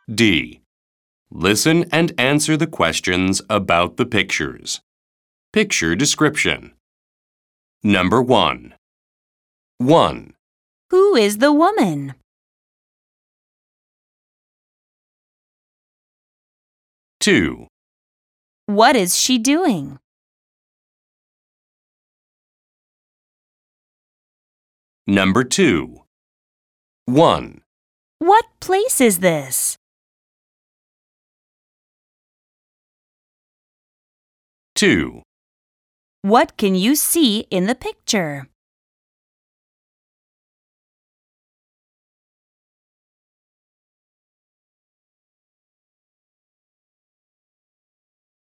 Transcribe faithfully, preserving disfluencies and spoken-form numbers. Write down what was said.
D. Listen and answer the questions about the pictures. Picture description. Number one. one. Who is the woman? two. What is she doing? Number two. one. What place is this? two. What can you see in the picture?